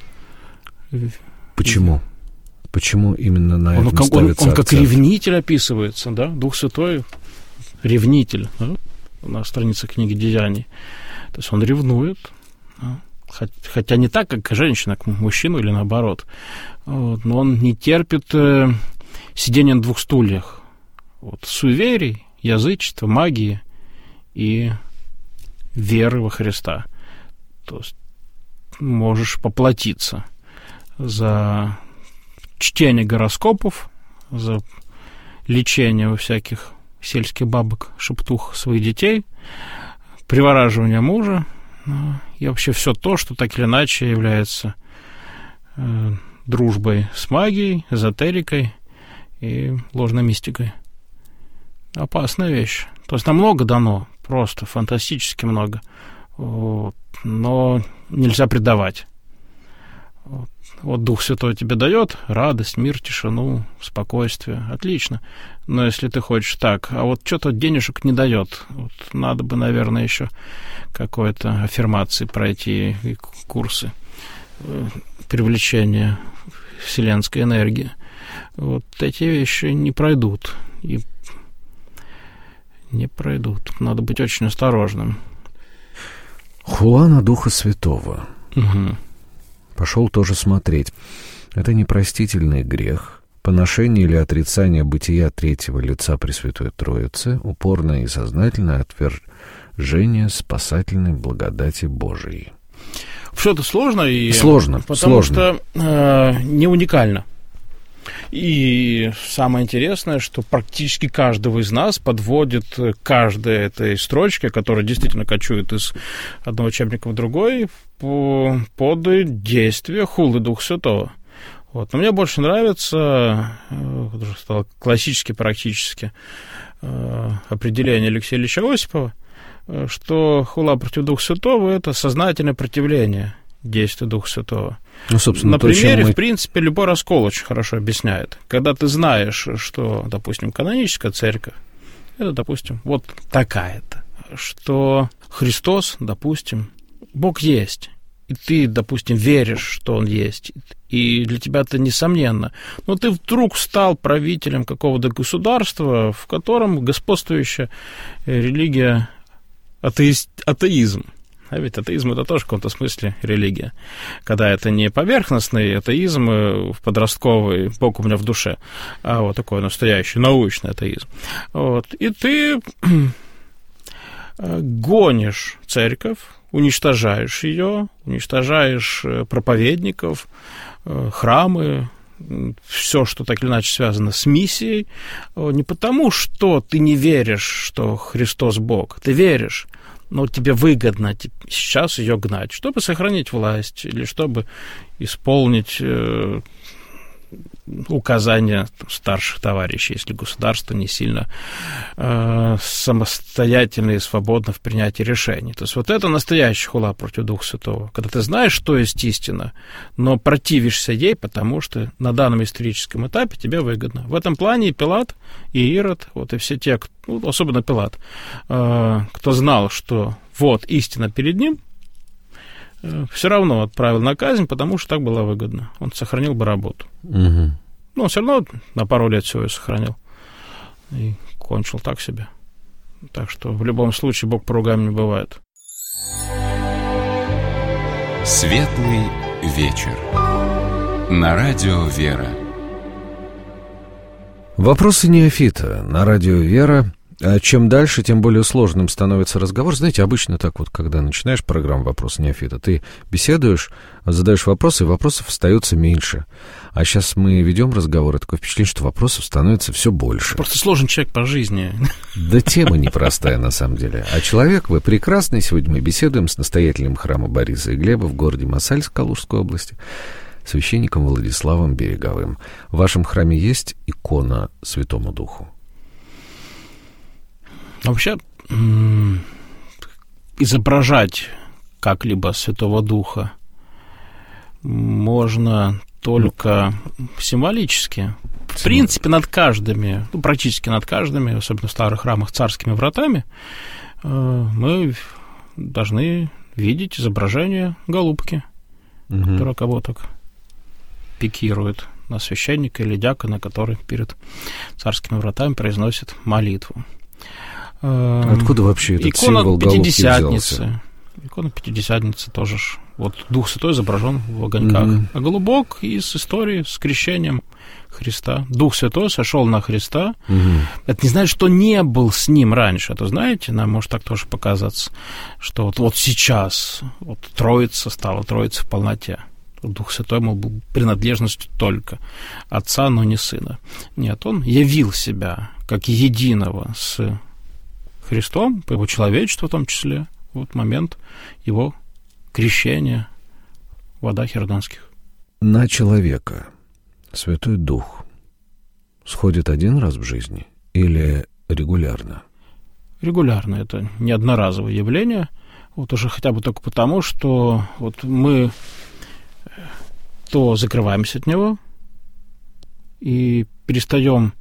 Почему? Почему именно на этом ставится он как акцент? ревнитель описывается, да? Дух Святой — ревнитель, да? На странице книги «Деяний». То есть он ревнует, да? Хотя не так, как женщина к мужчину или наоборот. Вот. Но он не терпит сидения на двух стульях. Вот. Суеверий, язычества, магии и веры во Христа. То есть можешь поплатиться за чтение гороскопов, за лечение у всяких сельских бабок, шептух своих детей, привораживание мужа и вообще все то, что так или иначе является дружбой с магией, эзотерикой и ложной мистикой. Опасная вещь. То есть нам много дано, просто фантастически много, вот, но нельзя предавать. Вот Дух Святой тебе дает радость, мир, тишину, спокойствие. Отлично. Но если ты хочешь так, а вот что-то денежек не дает, вот надо бы, наверное, еще какой-то аффирмации пройти, и курсы привлечения вселенской энергии. Вот эти вещи не пройдут. И не пройдут. Надо быть очень осторожным. Хула на Духа Святого. Угу. Пошел тоже смотреть. Это непростительный грех, поношение или отрицание бытия третьего лица Пресвятой Троицы, упорное и сознательное отвержение спасательной благодати Божией. Все это сложно. Потому сложно. что не уникально. И самое интересное, что практически каждого из нас подводит каждая этой строчке, которая действительно кочует из одного учебника в другой, под действие хулы Духа Святого. Вот. Но мне больше нравится, уже стало классически, практически, определение Алексея Ильича Осипова, что хула против Духа Святого – это сознательное противление действию Духа Святого. Ну, собственно, на примере, в принципе, любой раскол очень хорошо объясняет. Когда ты знаешь, что, допустим, каноническая церковь, это, допустим, вот такая-то, что Христос, допустим, Бог есть, и ты, допустим, веришь, что Он есть, и для тебя это несомненно, но ты вдруг стал правителем какого-то государства, в котором господствующая религия атеизм. А ведь атеизм – это тоже в каком-то смысле религия. Когда это не поверхностный атеизм в подростковый, Бог у меня в душе, а вот такой настоящий научный атеизм. Вот. И ты гонишь церковь, уничтожаешь ее, уничтожаешь проповедников, храмы, все, что так или иначе связано с миссией, не потому, что ты не веришь, что Христос Бог, ты веришь, но тебе выгодно сейчас ее гнать, чтобы сохранить власть или чтобы исполнить указания старших товарищей, если государство не сильно самостоятельно и свободно в принятии решений. То есть вот это настоящая хула против Духа Святого, когда ты знаешь, что есть истина, но противишься ей, потому что на данном историческом этапе тебе выгодно. В этом плане и Пилат, и Ирод, вот и все те, особенно Пилат, кто знал, что вот истина перед ним, все равно отправил на казнь, потому что так было выгодно. Он сохранил бы работу. Угу. Но он все равно на пару лет всего ее сохранил. И кончил так себе. Так что в любом случае Бог поругаем не бывает. Светлый вечер. На радио «Вера». Вопросы неофита на радио «Вера». А чем дальше, тем более сложным становится разговор. Знаете, обычно так вот, когда начинаешь программу «Вопрос неофита», ты беседуешь, задаешь вопросы, и вопросов остается меньше. А сейчас мы ведем разговор, и такое впечатление, что вопросов становится все больше. Просто сложный человек по жизни. Да тема непростая на самом деле. А человек вы прекрасный. Сегодня мы беседуем с настоятелем храма Бориса и Глеба в городе Мосальск Калужской области, священником Владиславом Береговым. В вашем храме есть икона Святому Духу? Вообще, изображать как-либо Святого Духа можно только символически. В принципе, над каждыми, практически над каждыми, особенно в старых храмах, царскими вратами, мы должны видеть изображение голубки, которая кого-то так пикирует на священника или дьякона, который перед царскими вратами произносит молитву. Откуда вообще этот символ голубки взялся? Икона Пятидесятницы тоже. Вот Дух Святой изображен в огоньках. А голубок из истории с крещением Христа. Дух Святой сошел на Христа. Это не значит, что не был с ним раньше. Это, знаете, нам может так тоже показаться, что вот сейчас вот Троица стала Троицей в полноте. Дух Святой, мол, был принадлежностью только Отца, но не Сына. Нет, он явил себя как единого с Христом, по его человечеству в том числе, вот момент его крещения в водах Иорданских. На человека Святой Дух сходит один раз в жизни или регулярно? Регулярно. Это не одноразовое явление. Вот уже хотя бы только потому, что вот мы то закрываемся от него и перестаем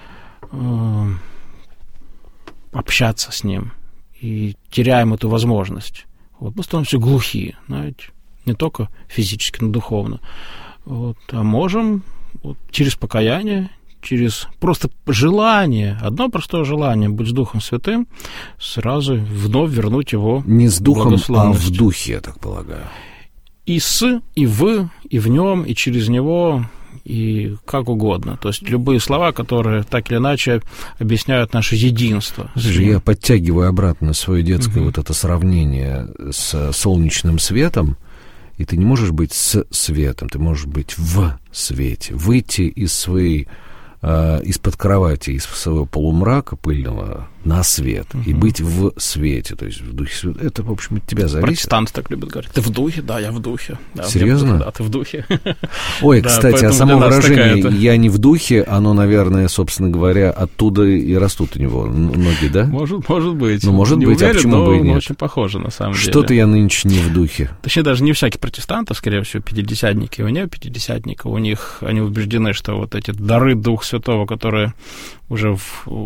общаться с ним и теряем эту возможность. Вот, мы становимся глухие, знаете, не только физически, но и духовно. Вот, а можем вот, через покаяние, через просто желание, одно простое желание быть с Духом Святым, сразу вновь вернуть его не с Духом, а в благословенность. Духе, я так полагаю. И в нем, и через него, и как угодно. То есть любые слова, которые так или иначе объясняют наше единство. Я подтягиваю обратно свое детское вот это сравнение с солнечным светом, и ты не можешь быть с светом, ты можешь быть в свете, выйти из своей, из-под кровати, из своего полумрака пыльного на свет и быть в свете, то есть в Духе Святом. Это, в общем, от тебя зависит. Протестанты так любят говорить. Ты в духе? Да, я в духе. Да, серьезно? Да, ты в духе. Ой, Да, кстати, а поэтому само для нас выражение такая-то- «я не в духе», оно, наверное, собственно говоря, оттуда и растут у него ноги, да? Может быть. Ну, может Не быть, а уверен, почему но бы и нет? очень похоже, на самом деле. Что-то я нынче не в духе. Точнее, даже не всякие протестанты, скорее всего, пятидесятники. У них пятидесятников, у них, они убеждены, что вот эти дары Духа Святого, которые уже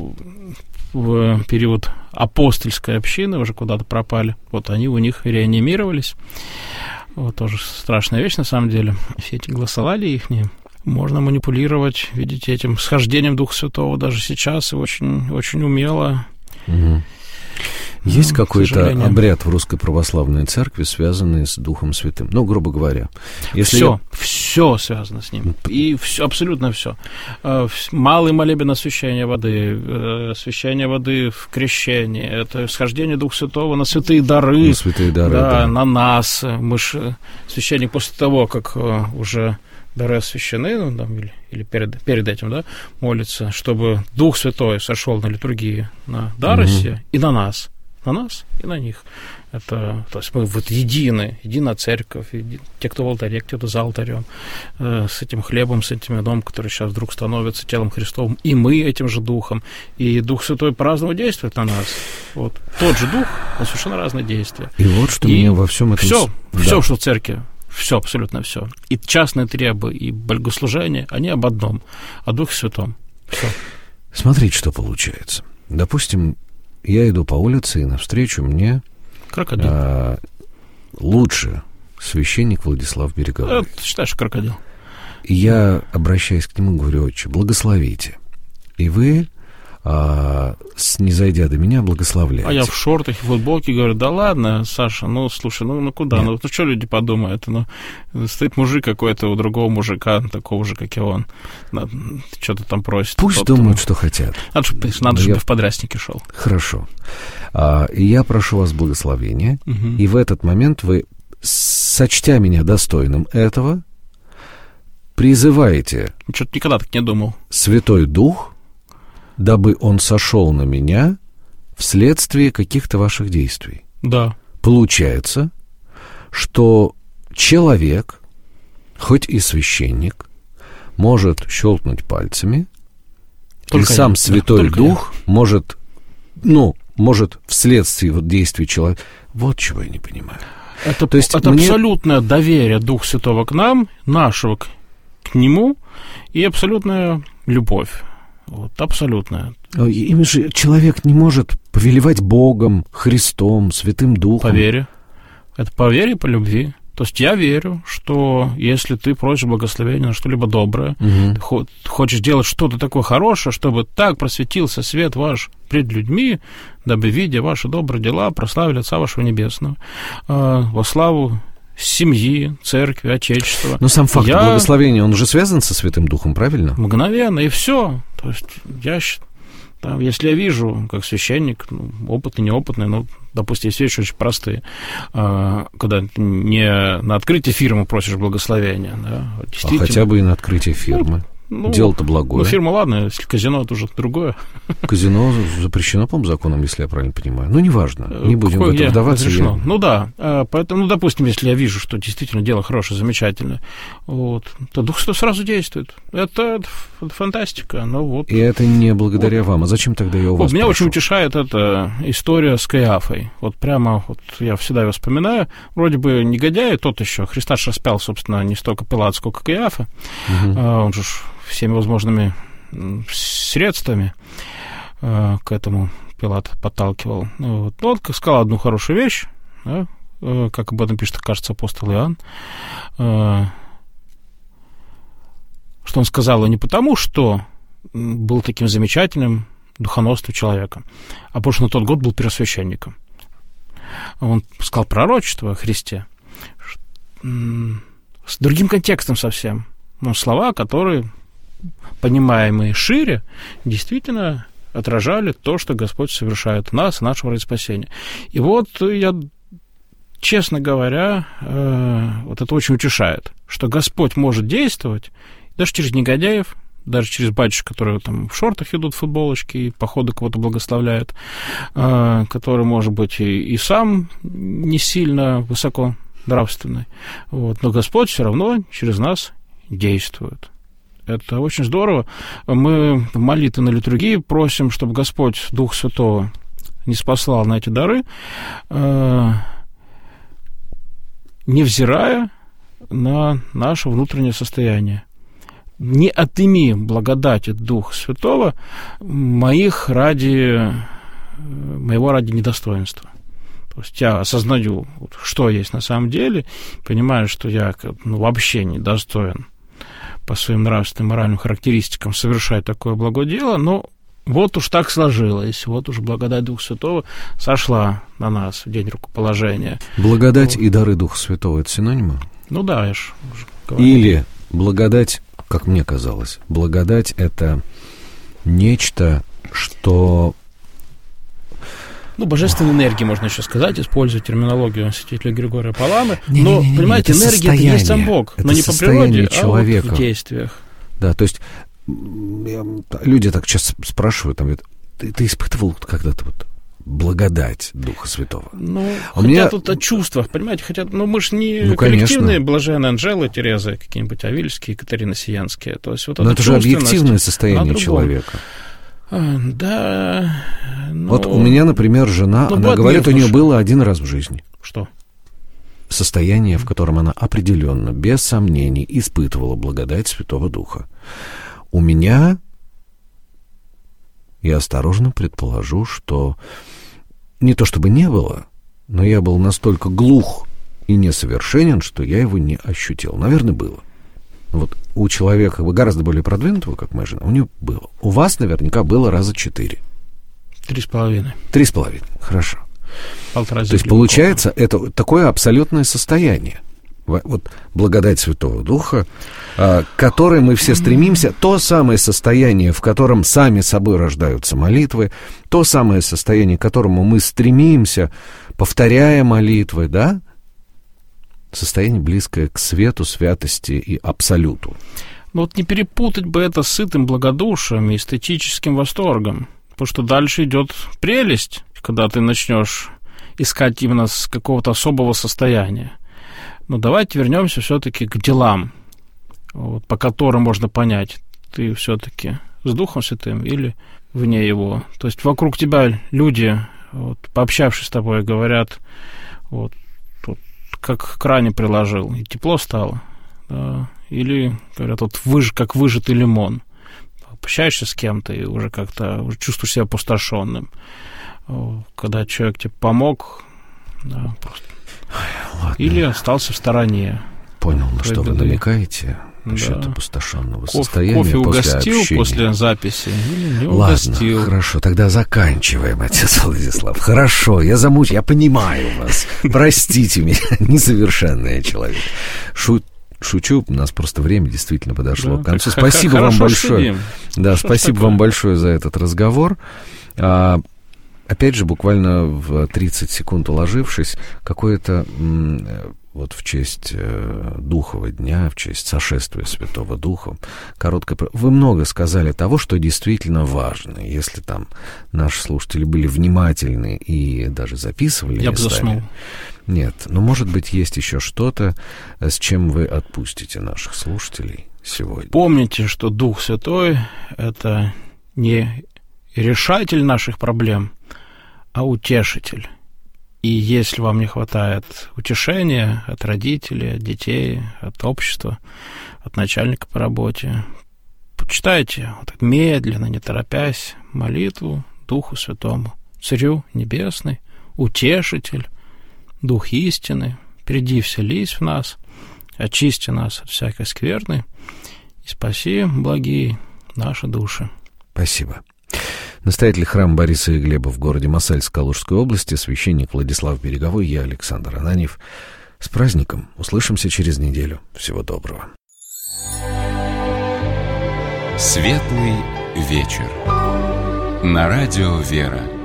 в период апостольской общины уже куда-то пропали, вот они у них реанимировались. Вот тоже страшная вещь, на самом деле. Все эти голосовали ихние. Можно манипулировать, видите, этим схождением Духа Святого даже сейчас, и очень, очень умело. Угу. Есть к какой-то сожалению. обряд в Русской Православной Церкви, связанный с Духом Святым? Ну, грубо говоря. Все связано с ним. И все, абсолютно все. Малый молебен освящения воды в крещении, это схождение Духа Святого на святые дары. На святые дары, да. На нас. Священник после того, как уже дары освящены, ну, там, или перед этим, да, молится, чтобы Дух Святой сошел на литургии на дары все и на нас. На нас и на них. Это, то есть мы вот единая церковь, те, кто в алтаре, кто за алтарем, с этим хлебом, с этим вином, который сейчас вдруг становится телом Христовым, и мы этим же Духом. И Дух Святой по-разному действует на нас. Вот. Тот же Дух, но совершенно разные действия. И вот что меня во всем этом... Все, что в церкви, все, абсолютно все. И частные требы, и богослужения, они об одном, о Духе Святом. Все. Смотрите, что получается. Допустим, я иду по улице, и навстречу мне лучше священник Владислав Береговой. Ты считаешь, крокодил? Я обращаюсь к нему, говорю: отче, благословите. И вы, снизойдя до меня, благословляете. А я в шортах и футболке говорю: да ладно, Саша, ну слушай, ну куда? Ну что люди подумают? Ну, стоит мужик какой-то у другого мужика, такого же, как и он. Что-то там просит. Пусть думают, что хотят. Надо, чтобы в подрясники шел. Хорошо. И я прошу вас благословения, и в этот момент вы, сочтя меня достойным этого, призываете Что-то никогда так не думал. Святой Дух, дабы он сошел на меня вследствие каких-то ваших действий. Да. Получается, что человек, хоть и священник, может щелкнуть пальцами, Только и сам я. Святой Да, Дух может вследствие действий человека... Вот чего я не понимаю. Это То есть это абсолютное доверие Духа Святого к нам, нашего к Нему, и абсолютная любовь. Вот, абсолютная. Им же человек не может повелевать Богом, Христом, Святым Духом. По вере. Это по вере и по любви. То есть я верю, что если ты просишь благословения на что-либо доброе, ты хочешь делать что-то такое хорошее, чтобы так просветился свет ваш пред людьми, дабы, видя ваши добрые дела, прославили Отца вашего Небесного во славу семьи, церкви, Отечества. Но сам факт благословения, он же связан со Святым Духом, правильно? Мгновенно, и все. То есть если я вижу, как священник, опытный, неопытный, допустим, есть вещи очень простые, когда не на открытие фирмы просишь благословения. Да, а хотя бы и на открытие фирмы. Дело-то благое. Фирма, ладно, если казино, это уже другое. Казино запрещено, по-моему, законом, если я правильно понимаю. Ну, неважно, не будем в это вдаваться. Разрешено. Ну да, поэтому, допустим, если я вижу, что действительно дело хорошее, замечательное, то Дух Святой сразу действует. Это фантастика. И это не благодаря вам. А зачем тогда я у вас Меня прошу? очень утешает эта история с Каиафой. Прямо я всегда его вспоминаю. Вроде бы негодяй тот еще. Христос распял, собственно, не столько Пилат, сколько Каиафа. Он же всеми возможными средствами к этому Пилат подталкивал. Он сказал одну хорошую вещь, да, как об этом пишет, кажется, апостол Иоанн, что он сказал не потому, что был таким замечательным, духоносным человеком. А потому что на тот год был первосвященником. Он сказал пророчество о Христе с другим контекстом совсем. Но слова, которые, понимаемые шире, действительно отражали то, что Господь совершает в нас, нашего ради спасения. И вот я, честно говоря, вот это очень утешает, что Господь может действовать даже через негодяев, даже через батюшек, которые там в шортах идут, в футболочке, и походу кого-то благословляют, который, может быть, и сам не сильно высоко нравственный. Вот. Но Господь все равно через нас действует. Это очень здорово. Мы в молитве на литургии просим, чтобы Господь, Дух Святого, ниспослал на эти дары, невзирая на наше внутреннее состояние. Не отыми благодати Духа Святого моего ради недостоинства. То есть я осознаю, что есть на самом деле, понимаю, что я вообще недостоин по своим нравственным, моральным характеристикам совершать такое благое дело, но вот уж так сложилось, вот уж благодать Духа Святого сошла на нас в день рукоположения. Благодать и дары Духа Святого — это синонимы? Ну да, я же уже говорил. Или благодать, как мне казалось, благодать — это нечто, что... божественной энергии, можно еще сказать, использовать терминологию святителя Григория Паламы. Но, понимаете, энергия — это есть сам Бог, но не по природе, человека. А вот в действиях. Да, то есть люди так часто спрашивают, там, ты испытывал когда-то благодать Духа Святого? Тут о чувствах, понимаете, мы же не коллективные блаженные Анжелы, Терезы, какие-нибудь Авильские, Катарины Сиенские. То есть но это же объективное состояние человека. Да. Вот у меня, например, жена, она говорит, у нее было один раз в жизни. Что? Состояние, в котором она определенно, без сомнений, испытывала благодать Святого Духа. У меня, я осторожно предположу, что не то чтобы не было, но я был настолько глух и несовершенен, что я его не ощутил. Наверное, было. Вот у человека гораздо более продвинутого, как моя жена, у нее было. У вас наверняка было раза 4. 3,5. 3,5, хорошо. Полтора. То есть, получается, это такое абсолютное состояние. Вот благодать Святого Духа, к которой мы все стремимся, то самое состояние, в котором сами собой рождаются молитвы, то самое состояние, к которому мы стремимся, повторяя молитвы, да? Состояние, близкое к свету, святости и абсолюту. Не перепутать бы это с сытым благодушием и эстетическим восторгом, потому что дальше идет прелесть, когда ты начнешь искать именно с какого-то особого состояния. Но давайте вернемся все-таки к делам, по которым можно понять, ты все-таки с Духом Святым или вне его. То есть вокруг тебя люди, пообщавшись с тобой, говорят, как к ране приложил, и тепло стало. Да? Или говорят, как выжатый лимон. Общаешься с кем-то и уже как-то чувствуешь себя опустошенным. Когда человек тебе помог, да, просто. Ладно. Или остался в стороне. Понял, на что вы намекаете. Насчет опустошенного состояния. Кофе угостил после записи или не угостил? Ладно, хорошо, тогда заканчиваем, отец Владислав. Хорошо, я замучу, я понимаю вас. Простите меня, несовершенный человек. Шучу, у нас просто время действительно подошло к концу. Спасибо вам большое. Да, спасибо вам большое за этот разговор. Опять же, буквально в 30 секунд уложившись, какое-то в честь Духового дня, в честь сошествия Святого Духа, короткое... Вы много сказали того, что действительно важно. Если там наши слушатели были внимательны и даже записывали... Я бы заснул. Нет, но, может быть, есть еще что-то, с чем вы отпустите наших слушателей сегодня. Помните, что Дух Святой — это не решатель наших проблем, а утешитель. И если вам не хватает утешения от родителей, от детей, от общества, от начальника по работе, почитайте медленно, не торопясь, молитву Духу Святому, Царю Небесный, утешитель, Дух истины, приди вселись в нас, очисти нас от всякой скверны и спаси, благие, наши души. Спасибо. Настоятель храма Бориса и Глеба в городе Мосальск Калужской области, священник Владислав Береговой, я Александр Ананьев. С праздником! Услышимся через неделю. Всего доброго. Светлый вечер. На радио «Вера».